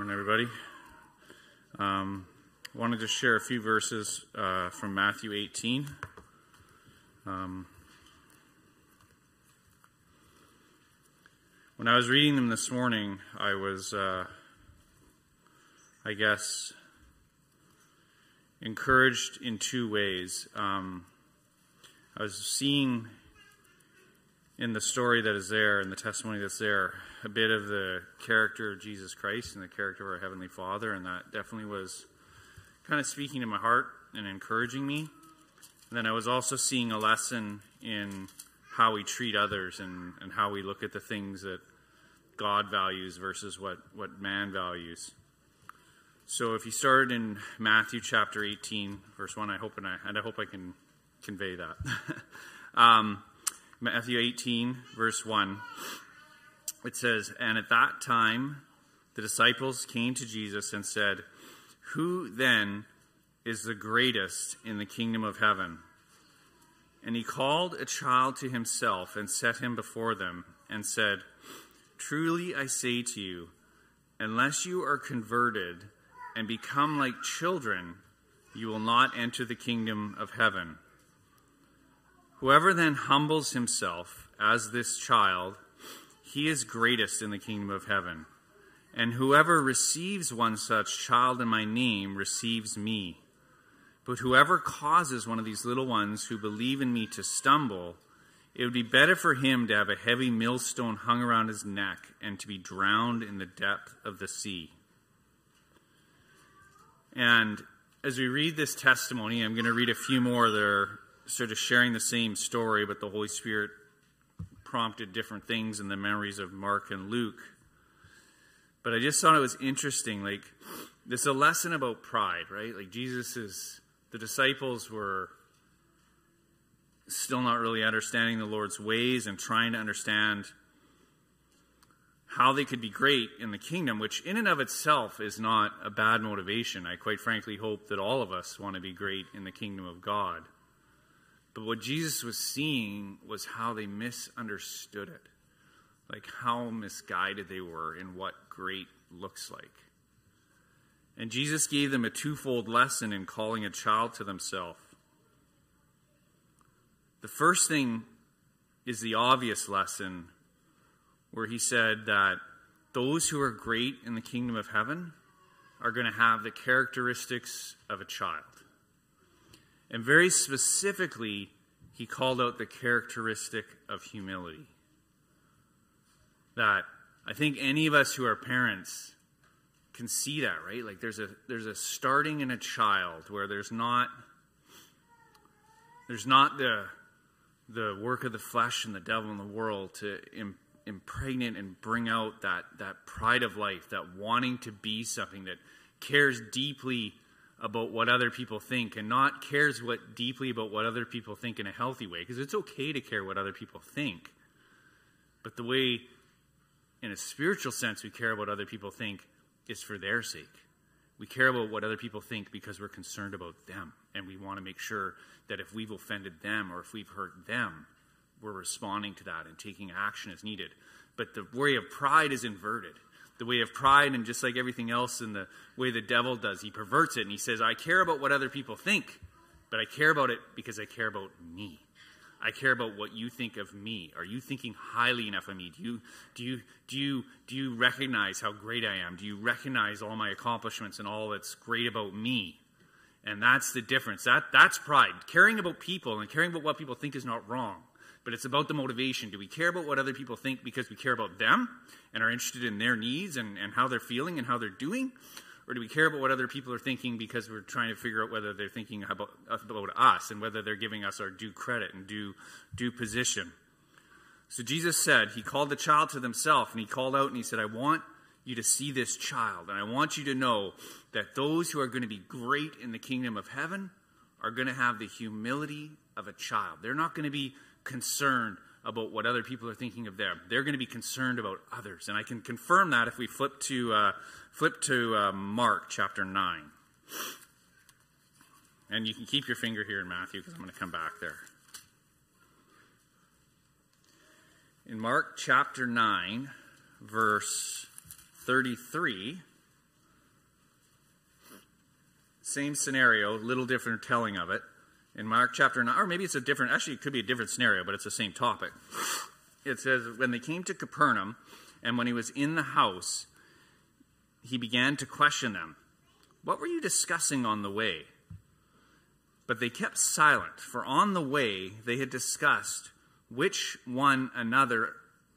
Morning, everybody. Wanted to share a few verses from Matthew 18. When I was reading them this morning, I was, encouraged in two ways. I was seeing in the story that is there, in the testimony that's there, a bit of the character of Jesus Christ and the character of our Heavenly Father, and that definitely was kind of speaking to my heart and encouraging me. And then I was also seeing a lesson in how we treat others and how we look at the things that God values versus what man values. So if you started in Matthew chapter 18, verse 1, I hope I can convey that. Matthew 18, verse 1, it says, "And at that time the disciples came to Jesus and said, 'Who then is the greatest in the kingdom of heaven?' And he called a child to himself and set him before them and said, 'Truly I say to you, unless you are converted and become like children, you will not enter the kingdom of heaven. Whoever then humbles himself as this child, he is greatest in the kingdom of heaven. And whoever receives one such child in my name receives me. But whoever causes one of these little ones who believe in me to stumble, it would be better for him to have a heavy millstone hung around his neck and to be drowned in the depth of the sea.'" And as we read this testimony, I'm going to read a few more that are sort of sharing the same story, but the Holy Spirit prompted different things in the memories of Mark and Luke. But I just thought it was interesting, like, this is a lesson about pride, right? Like, the disciples were still not really understanding the Lord's ways and trying to understand how they could be great in the kingdom, which in and of itself is not a bad motivation. I quite frankly hope that all of us want to be great in the kingdom of God. But what Jesus was seeing was how they misunderstood it. Like how misguided they were in what great looks like. And Jesus gave them a twofold lesson in calling a child to themselves. The first thing is the obvious lesson where he said that those who are great in the kingdom of heaven are going to have the characteristics of a child. And very specifically, he called out the characteristic of humility. That I think any of us who are parents can see that, right? Like there's a starting in a child where there's not the work of the flesh and the devil in the world to impregnate and bring out that pride of life, that wanting to be something, that cares deeply about what other people think and not cares deeply about what other people think in a healthy way. Because it's okay to care what other people think. But the way, in a spiritual sense, we care about what other people think is for their sake. We care about what other people think because we're concerned about them. And we want to make sure that if we've offended them or if we've hurt them, we're responding to that and taking action as needed. But the way of pride is inverted. The way of pride, and just like everything else in the way the devil does, he perverts it and he says, I care about what other people think, but I care about it because I care about me. I care about what you think of me. Are you thinking highly enough of me? Do you recognize how great I am? Do you recognize all my accomplishments and all that's great about me? And that's the difference. That's pride. Caring about people and caring about what people think is not wrong. But it's about the motivation. Do we care about what other people think because we care about them and are interested in their needs and how they're feeling and how they're doing? Or do we care about what other people are thinking because we're trying to figure out whether they're thinking about us and whether they're giving us our due credit and due position? So Jesus said, he called the child to himself, and he called out and he said, I want you to see this child, and I want you to know that those who are going to be great in the kingdom of heaven are going to have the humility of a child. They're not going to be concerned about what other people are thinking of them. They're going to be concerned about others. And I can confirm that if we flip to Mark chapter 9. And you can keep your finger here in Matthew because I'm going to come back there. In Mark chapter 9, verse 33, same scenario, little different telling of it. In Mark chapter 9, or maybe it's a different, actually it could be a different scenario, but it's the same topic. It says, when they came to Capernaum, and when he was in the house, he began to question them. What were you discussing on the way? But they kept silent, for on the way they had discussed with one another,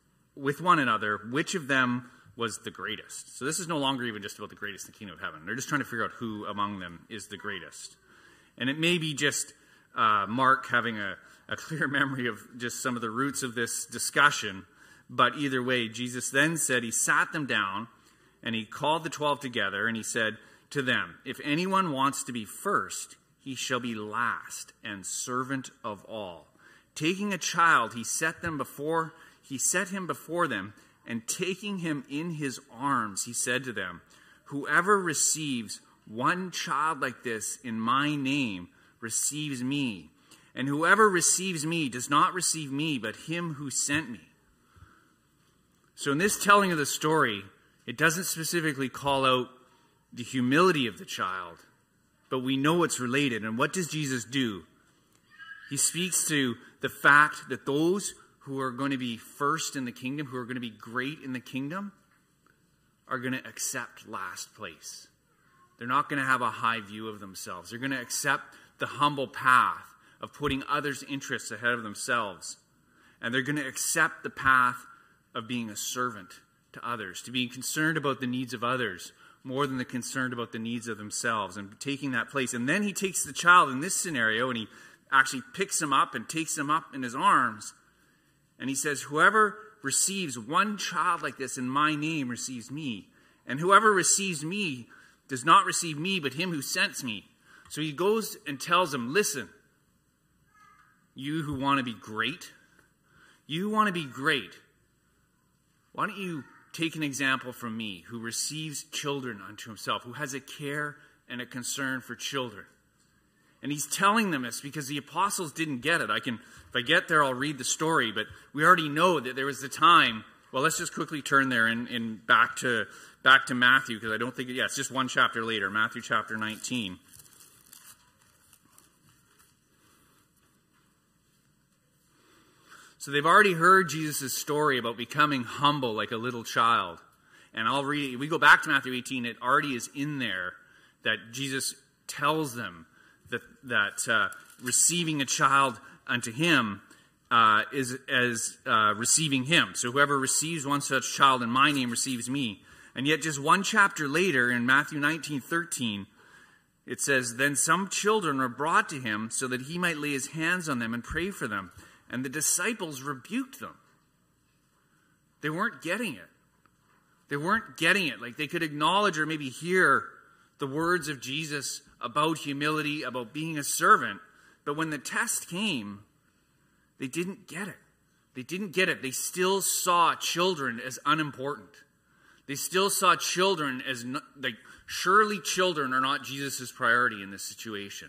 which of them was the greatest. So this is no longer even just about the greatest in the kingdom of heaven. They're just trying to figure out who among them is the greatest. And it may be just Mark having a clear memory of just some of the roots of this discussion. But either way, Jesus then said, he sat them down and he called the 12 together and he said to them, if anyone wants to be first, he shall be last and servant of all. Taking a child, he set him before them, and taking him in his arms, he said to them, whoever receives one child like this in my name receives me. And whoever receives me does not receive me, but him who sent me. So in this telling of the story, it doesn't specifically call out the humility of the child, but we know it's related. And what does Jesus do? He speaks to the fact that those who are going to be first in the kingdom, who are going to be great in the kingdom, are going to accept last place. They're not going to have a high view of themselves. They're going to accept the humble path of putting others' interests ahead of themselves. And they're going to accept the path of being a servant to others, to being concerned about the needs of others more than the concerned about the needs of themselves, and taking that place. And then he takes the child in this scenario and he actually picks him up and takes him up in his arms. And he says, whoever receives one child like this in my name receives me. And whoever receives me does not receive me, but him who sent me. So he goes and tells them, listen, you who want to be great, why don't you take an example from me, who receives children unto himself, who has a care and a concern for children. And he's telling them this because the apostles didn't get it. If I get there, I'll read the story, but we already know that there was the time. Well, let's just quickly turn there in back to Matthew, because I don't think, it's just one chapter later, Matthew chapter 19. So they've already heard Jesus' story about becoming humble like a little child. And I'll read it. If we go back to Matthew 18, it already is in there that Jesus tells them that receiving a child unto him is as receiving him. So whoever receives one such child in my name receives me. And yet just one chapter later in Matthew 19:13, it says, then some children were brought to him so that he might lay his hands on them and pray for them. And the disciples rebuked them. They weren't getting it. Like they could acknowledge or maybe hear the words of Jesus about humility, about being a servant. But when the test came, they didn't get it. They still saw children as unimportant. They still saw children as, surely children are not Jesus' priority in this situation.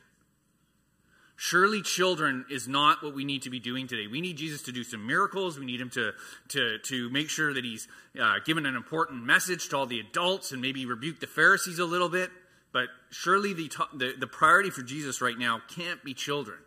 Surely children is not what we need to be doing today. We need Jesus to do some miracles. We need him to make sure that he's given an important message to all the adults and maybe rebuke the Pharisees a little bit. But surely the priority for Jesus right now can't be children.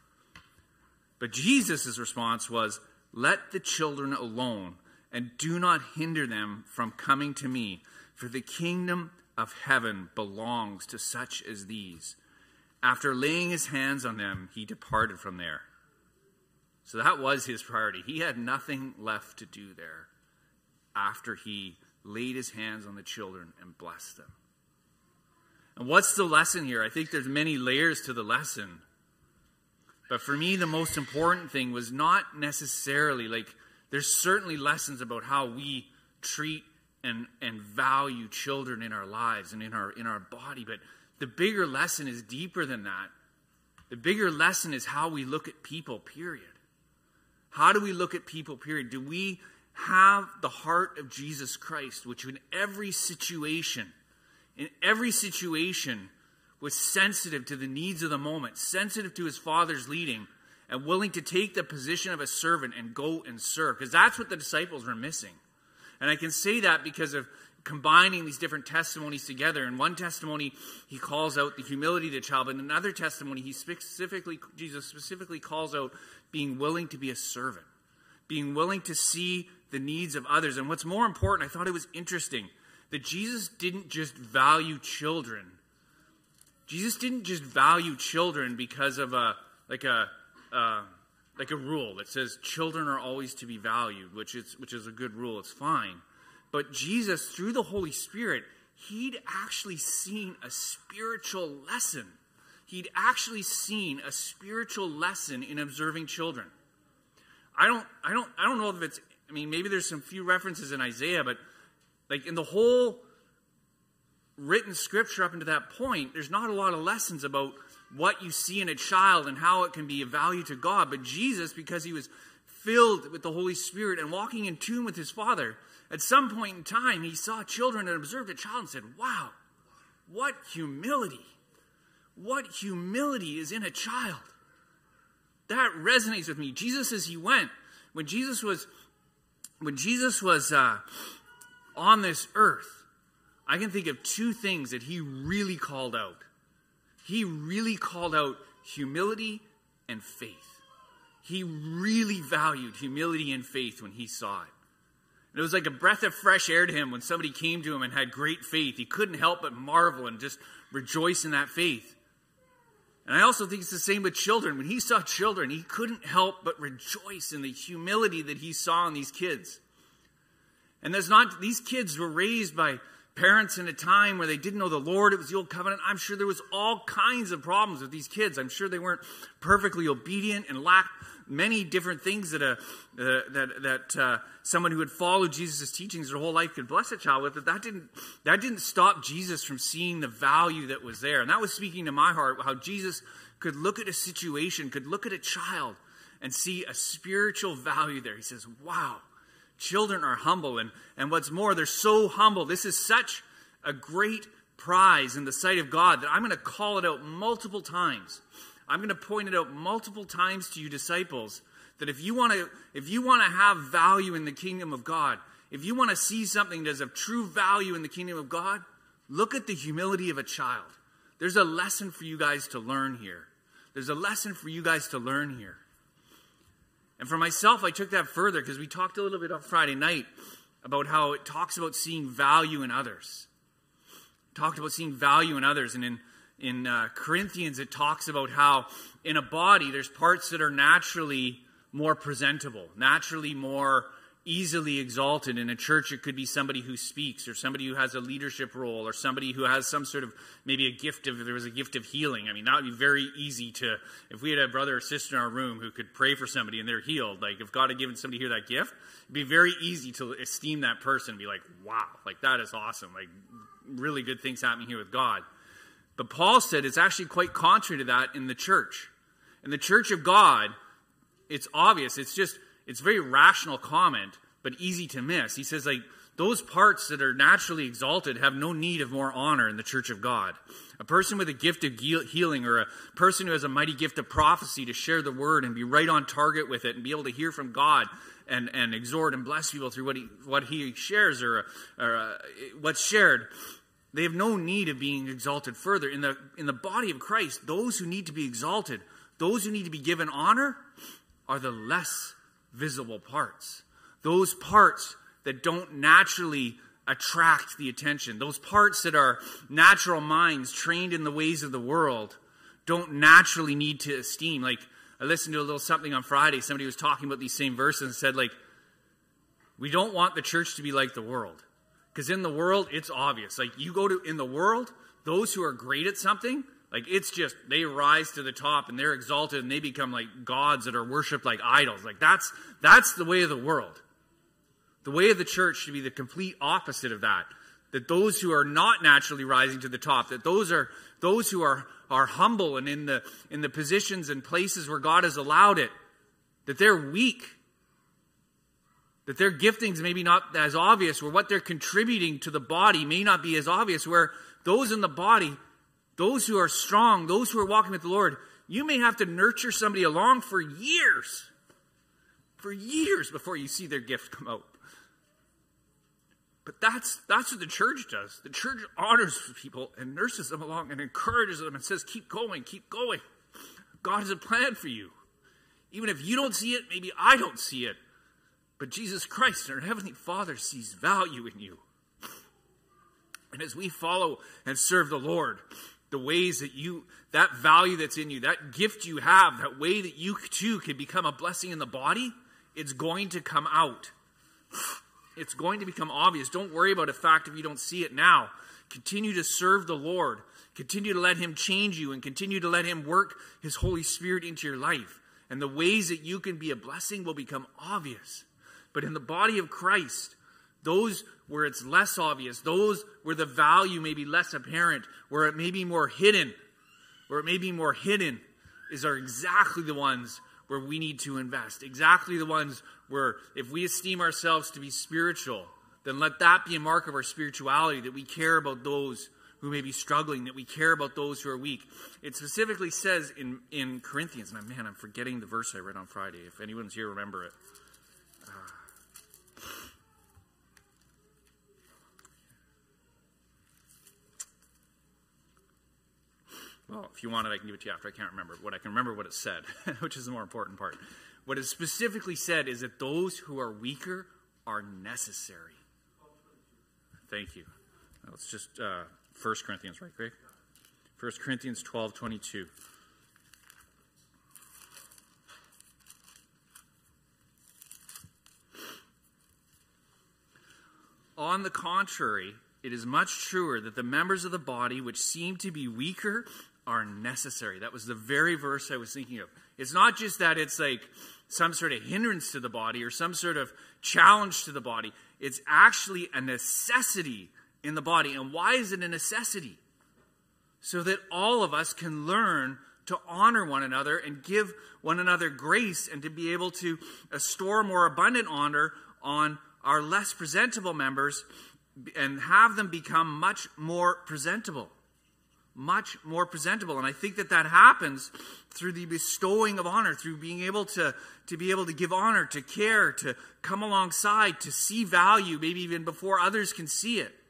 But Jesus' response was, let the children alone and do not hinder them from coming to me, for the kingdom of heaven belongs to such as these. After laying his hands on them, he departed from there. So that was his priority. He had nothing left to do there after he laid his hands on the children and blessed them. And what's the lesson here? I think there's many layers to the lesson. But for me, the most important thing was not necessarily, there's certainly lessons about how we treat and value children in our lives and in our body, but the bigger lesson is deeper than that. The bigger lesson is how we look at people, period. How do we look at people, period? Do we have the heart of Jesus Christ, which in every situation, was sensitive to the needs of the moment, sensitive to his Father's leading, and willing to take the position of a servant and go and serve? Because that's what the disciples were missing. And I can say that because of combining these different testimonies together. In one testimony, he calls out the humility of the child. But in another testimony, Jesus specifically calls out being willing to be a servant, being willing to see the needs of others. And what's more important, I thought it was interesting that Jesus didn't just value children. Jesus didn't just value children because of a rule that says children are always to be valued, which is a good rule. It's fine. But Jesus, through the Holy Spirit, he'd actually seen a spiritual lesson. He'd actually seen a spiritual lesson in observing children. I don't know if it's, maybe there's some few references in Isaiah, but like in the whole written scripture up until that point, there's not a lot of lessons about what you see in a child and how it can be of value to God. But Jesus, because he was filled with the Holy Spirit and walking in tune with his Father, at some point in time, he saw children and observed a child and said, wow, what humility. What humility is in a child. That resonates with me. Jesus, as he went, when Jesus was on this earth, I can think of two things that he really called out. He really called out humility and faith. He really valued humility and faith when he saw it. And it was like a breath of fresh air to him when somebody came to him and had great faith. He couldn't help but marvel and just rejoice in that faith. And I also think it's the same with children. When he saw children, he couldn't help but rejoice in the humility that he saw in these kids. And these kids were raised by parents in a time where they didn't know the Lord. It was the old covenant. I'm sure there was all kinds of problems with these kids. I'm sure they weren't perfectly obedient and lacked many different things that someone who had followed Jesus' teachings their whole life could bless a child with. But that didn't stop Jesus from seeing the value that was there. And that was speaking to my heart, how Jesus could look at a situation, could look at a child and see a spiritual value there. He says, wow, children are humble. And what's more, they're so humble. This is such a great prize in the sight of God that I'm going to call it out multiple times. I'm going to point it out multiple times to you disciples, that if you want to have value in the kingdom of God, if you want to see something that's of true value in the kingdom of God, look at the humility of a child. There's a lesson for you guys to learn here. There's a lesson for you guys to learn here. And for myself, I took that further because we talked a little bit on Friday night about how it talks about seeing value in others. Talked about seeing value in others. And in Corinthians, it talks about how in a body, there's parts that are naturally more presentable, naturally more easily exalted. In a church, it could be somebody who speaks, or somebody who has a leadership role, or somebody who has some sort of, maybe a gift of, if there was a gift of healing. That would be very easy to, if we had a brother or sister in our room who could pray for somebody and they're healed, like if God had given somebody here that gift, it'd be very easy to esteem that person and be like, wow, like that is awesome. Like really good things happening here with God. But Paul said it's actually quite contrary to that in the church. In the church of God, it's obvious. It's very rational comment, but easy to miss. He says, like, those parts that are naturally exalted have no need of more honor in the church of God. A person with a gift of healing, or a person who has a mighty gift of prophecy to share the word and be right on target with it and be able to hear from God and exhort and bless people through what he shares or what's shared, they have no need of being exalted further. In the body of Christ, those who need to be exalted, those who need to be given honor, are the less visible parts. Those parts that don't naturally attract the attention. Those parts that are natural minds trained in the ways of the world don't naturally need to esteem. Like, I listened to a little something on Friday. Somebody was talking about these same verses and said, like, we don't want the church to be like the world. Because in the world, it's obvious. Like, you go to, in the world, those who are great at something, like, it's just, they rise to the top and they're exalted and they become like gods that are worshipped like idols. Like, that's the way of the world. The way of the church should be the complete opposite of that. That those who are not naturally rising to the top, that those who are humble and in the positions and places where God has allowed it, that they're weak. That their giftings may be not as obvious, or what they're contributing to the body may not be as obvious, where those in the body, those who are strong, those who are walking with the Lord, you may have to nurture somebody along for years before you see their gift come out. But that's what the church does. The church honors people and nurses them along and encourages them and says, keep going, keep going. God has a plan for you. Even if you don't see it, maybe I don't see it. But Jesus Christ, our Heavenly Father, sees value in you. And as we follow and serve the Lord, the ways that that value that's in you, that gift you have, that way that you too can become a blessing in the body, it's going to come out. It's going to become obvious. Don't worry about the fact if you don't see it now. Continue to serve the Lord. Continue to let Him change you and continue to let Him work His Holy Spirit into your life. And the ways that you can be a blessing will become obvious. But in the body of Christ, those where it's less obvious, those where the value may be less apparent, where it may be more hidden, are exactly the ones where we need to invest. Exactly the ones where if we esteem ourselves to be spiritual, then let that be a mark of our spirituality, that we care about those who may be struggling, that we care about those who are weak. It specifically says in Corinthians, and I'm forgetting the verse I read on Friday. If anyone's here, remember it. Well, if you want it, I can give it to you after. I can't remember. What I can remember what it said, which is the more important part. What it specifically said is that those who are weaker are necessary. Thank you. Now, it's just 1 Corinthians, right, Greg? 1 Corinthians 12:22. On the contrary, it is much truer that the members of the body which seem to be weaker are necessary. That was the very verse I was thinking of. It's not just that it's like some sort of hindrance to the body or some sort of challenge to the body. It's actually a necessity in the body. And why is it a necessity? So that all of us can learn to honor one another and give one another grace and to be able to store more abundant honor on our less presentable members and have them become much more presentable. Much more presentable. And I think that happens through the bestowing of honor, through being able to give honor, to care, to come alongside, to see value, maybe even before others can see it.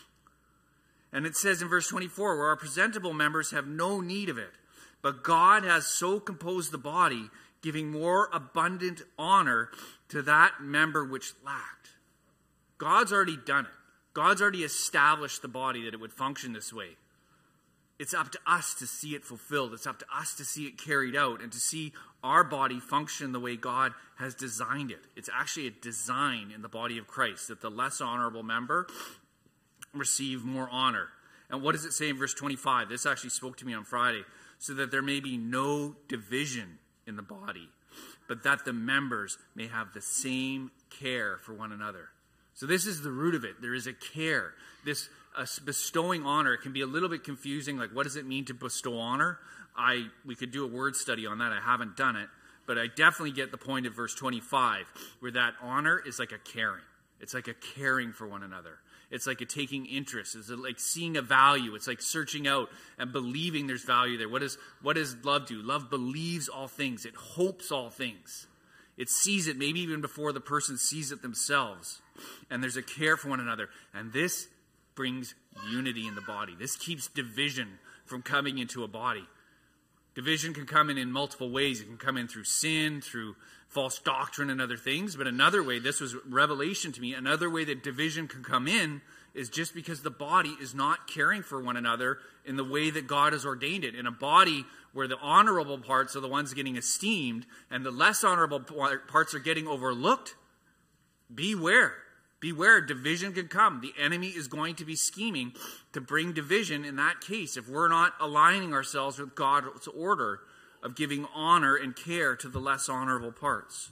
And it says in verse 24, where our presentable members have no need of it, but God has so composed the body, giving more abundant honor to that member which lacked. God's already done it. God's already established the body that it would function this way. It's up to us to see it fulfilled. It's up to us to see it carried out and to see our body function the way God has designed it. It's actually a design in the body of Christ that the less honorable member receive more honor. And what does it say in verse 25? This actually spoke to me on Friday. So that there may be no division in the body, but that the members may have the same care for one another. So this is the root of it. There is a care. This bestowing honor, it can be a little bit confusing. Like, what does it mean to bestow honor? We could do a word study on that. I haven't done it. But I definitely get the point of verse 25, where that honor is like a caring. It's like a caring for one another. It's like a taking interest. It's like seeing a value. It's like searching out and believing there's value there. What does love do? Love believes all things. It hopes all things. It sees it maybe even before the person sees it themselves. And there's a care for one another. And this brings unity in the body. This keeps division from coming into a body. Division can come in multiple ways. It can come in through sin, through false doctrine and other things. But another way, this was revelation to me, another way that division can come in is just because the body is not caring for one another in the way that God has ordained it. In a body where the honorable parts are the ones getting esteemed and the less honorable parts are getting overlooked, beware. Beware, division can come. The enemy is going to be scheming to bring division in that case if we're not aligning ourselves with God's order of giving honor and care to the less honorable parts.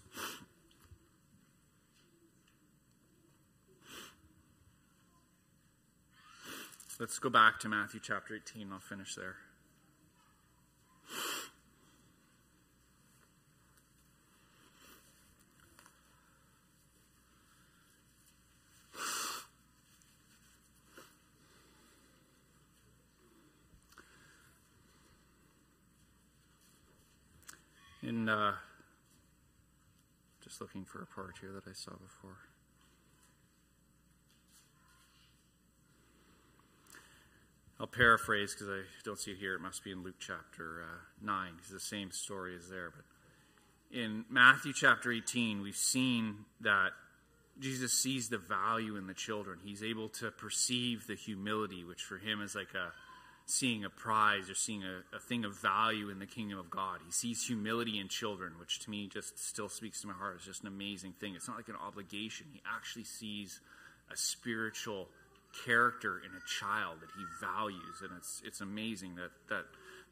Let's go back to Matthew chapter 18. I'll finish there. Just looking for a part here that I saw before. paraphrase because I don't see it here. It must be in Luke chapter 9. It's the same story as there. But in Matthew chapter 18, we've seen that Jesus sees the value in the children. He's able to perceive the humility, which for him is like seeing a prize or seeing a thing of value in the kingdom of God. He sees humility in children, which to me just still speaks to my heart. It's just an amazing thing. It's not like an obligation. He actually sees a spiritual character in a child that he values, and it's amazing that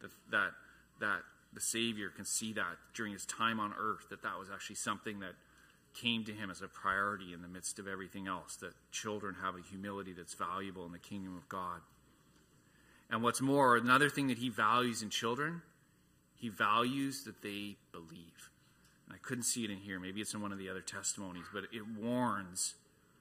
the Savior can see that during his time on earth, that was actually something that came to him as a priority in the midst of everything else, that children have a humility that's valuable in the kingdom of God. And what's more, another thing that he values in children, he values that they believe. And I couldn't see it in here. Maybe it's in one of the other testimonies, but it warns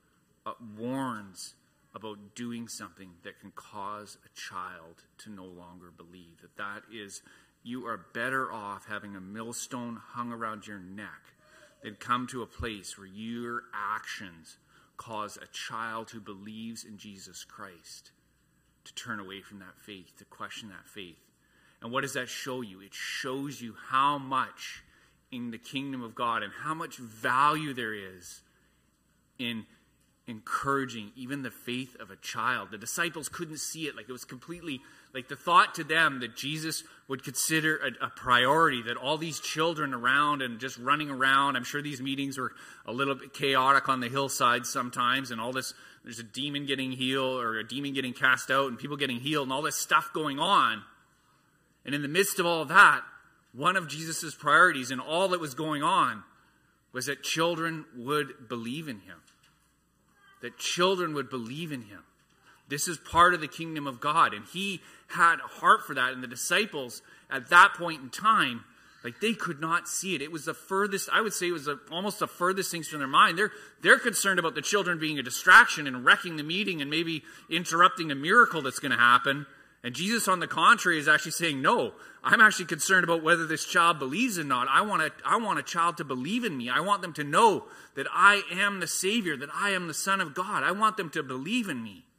about doing something that can cause a child to no longer believe. That is, you are better off having a millstone hung around your neck than come to a place where your actions cause a child who believes in Jesus Christ to turn away from that faith, to question that faith. And what does that show you? It shows you how much in the kingdom of God and how much value there is in encouraging even the faith of a child. The disciples couldn't see it. Like, it was completely, like, the thought to them that Jesus would consider a priority, that all these children around and just running around. I'm sure these meetings were a little bit chaotic on the hillside sometimes, and all this, there's a demon getting healed or a demon getting cast out and people getting healed and all this stuff going on. And in the midst of all of that, one of Jesus' priorities in all that was going on was that children would believe in him. That children would believe in him. This is part of the kingdom of God. And he had a heart for that. And the disciples at that point in time, like, they could not see it. It was the furthest, I would say it was almost the furthest things from their mind. They're concerned about the children being a distraction and wrecking the meeting and maybe interrupting a miracle that's going to happen. And Jesus, on the contrary, is actually saying, no, I'm actually concerned about whether this child believes or not. I want a child to believe in me. I want them to know that I am the Savior, that I am the Son of God. I want them to believe in me.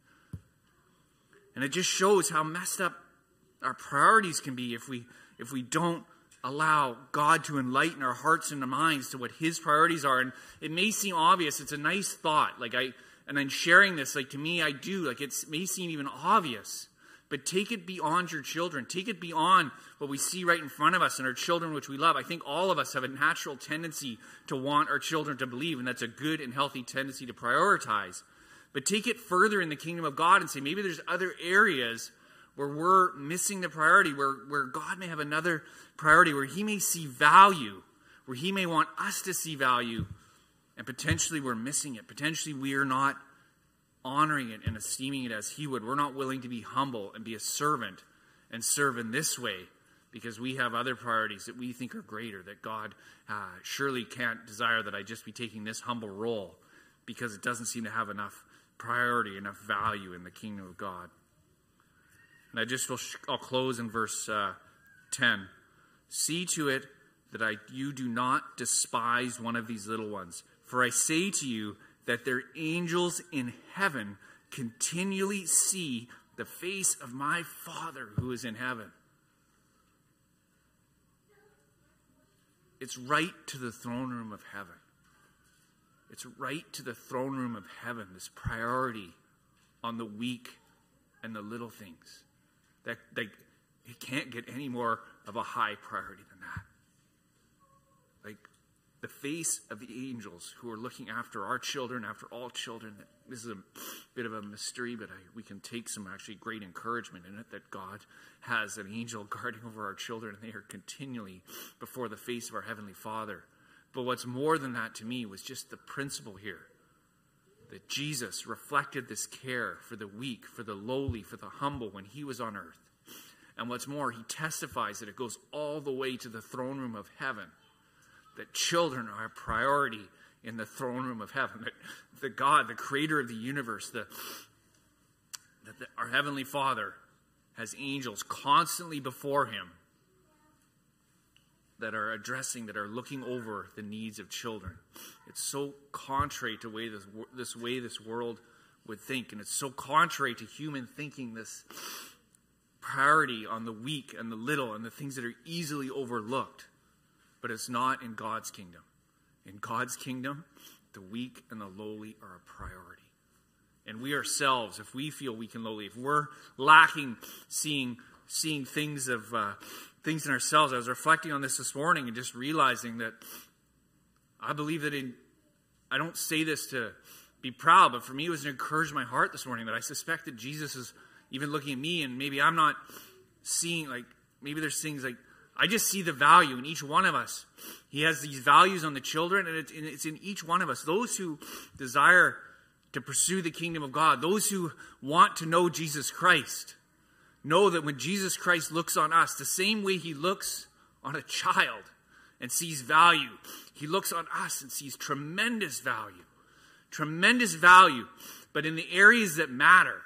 And it just shows how messed up our priorities can be if we don't allow God to enlighten our hearts and our minds to what his priorities are. And it may seem obvious. It's a nice thought. And I'm sharing this, like, to me, I do. Like, it may seem even obvious. But take it beyond your children. Take it beyond what we see right in front of us and our children, which we love. I think all of us have a natural tendency to want our children to believe, and that's a good and healthy tendency to prioritize. But take it further in the kingdom of God and say maybe there's other areas where we're missing the priority, where God may have another priority, where he may see value, where he may want us to see value, and potentially we're missing it. Potentially we are not honoring it and esteeming it as he would. We're not willing to be humble and be a servant and serve in this way because we have other priorities that we think are greater, that God surely can't desire that I just be taking this humble role because it doesn't seem to have enough priority, enough value in the kingdom of God. And I'll close in verse 10. See to it that you do not despise one of these little ones. For I say to you that their angels in heaven continually see the face of my Father who is in heaven. It's right to the throne room of heaven. It's right to the throne room of heaven, this priority on the weak and the little things. That it can't get any more of a high priority than that. Like, the face of the angels who are looking after our children, after all children. This is a bit of a mystery, but we can take some actually great encouragement in it that God has an angel guarding over our children, and they are continually before the face of our Heavenly Father. But what's more than that to me was just the principle here, that Jesus reflected this care for the weak, for the lowly, for the humble when he was on earth. And what's more, he testifies that it goes all the way to the throne room of heaven. That children are a priority in the throne room of heaven. That the God, the creator of the universe, our Heavenly Father has angels constantly before him that are addressing, that are looking over the needs of children. It's so contrary to this way this world would think. And it's so contrary to human thinking, this priority on the weak and the little and the things that are easily overlooked. But it's not in God's kingdom. In God's kingdom, the weak and the lowly are a priority. And we ourselves, if we feel weak and lowly, if we're lacking seeing things in ourselves, I was reflecting on this morning and just realizing that I believe that I don't say this to be proud, but for me it was to encourage my heart this morning that I suspect that Jesus is even looking at me, and maybe I'm not seeing, like, maybe there's things like, I just see the value in each one of us. He has these values on the children, and it's in each one of us. Those who desire to pursue the kingdom of God, those who want to know Jesus Christ, know that when Jesus Christ looks on us, the same way he looks on a child and sees value, he looks on us and sees tremendous value. Tremendous value. But in the areas that matter,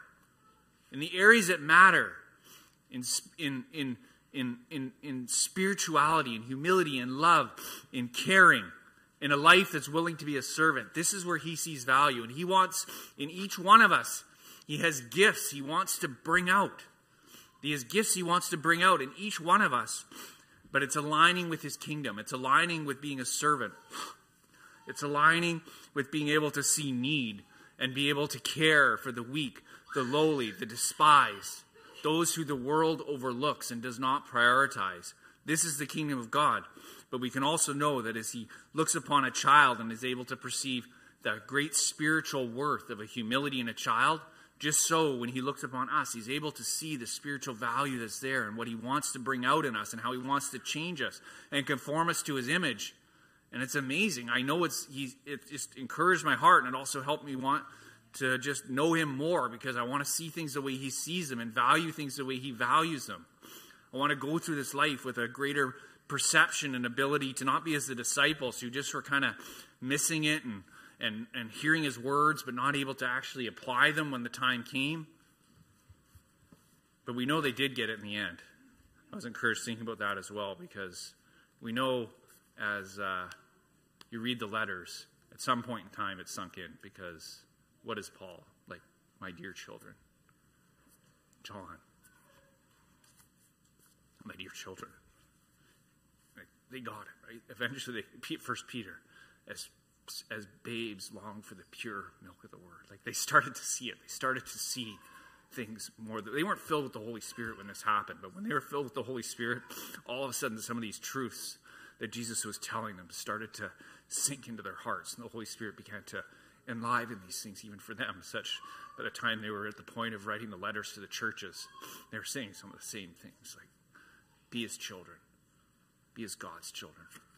in spirituality, in humility, in love, in caring, in a life that's willing to be a servant. This is where he sees value. And he wants, in each one of us, he has gifts he wants to bring out. He has gifts he wants to bring out in each one of us. But it's aligning with his kingdom. It's aligning with being a servant. It's aligning with being able to see need and be able to care for the weak, the lowly, the despised, those who the world overlooks and does not prioritize. This is the kingdom of God. But we can also know that as he looks upon a child and is able to perceive the great spiritual worth of a humility in a child, just so when he looks upon us, he's able to see the spiritual value that's there and what he wants to bring out in us and how he wants to change us and conform us to his image. And it's amazing. I know it just encouraged my heart, and it also helped me want to just know him more, because I want to see things the way he sees them and value things the way he values them. I want to go through this life with a greater perception and ability to not be as the disciples who just were kind of missing it and hearing his words but not able to actually apply them when the time came. But we know they did get it in the end. I was encouraged thinking about that as well, because we know as you read the letters, at some point in time it sunk in, because what is Paul? Like, my dear children. John. My dear children. Like, they got it, right? Eventually, First Peter, as babes long for the pure milk of the word. Like, they started to see it. They started to see things more. They weren't filled with the Holy Spirit when this happened, but when they were filled with the Holy Spirit, all of a sudden some of these truths that Jesus was telling them started to sink into their hearts, and the Holy Spirit began to enliven these things even for them, such by the time they were at the point of writing the letters to the churches, they were saying some of the same things, like, be his children, be as God's children.